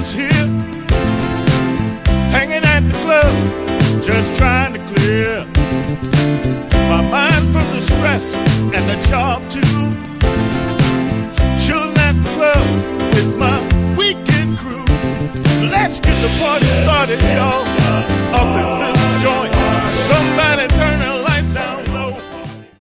was here, hanging at the club, just trying to clear my mind from the stress and the job too. Chilling at the club with my weekend crew. Let's get the party started, y'all, up in this joint. Somebody turn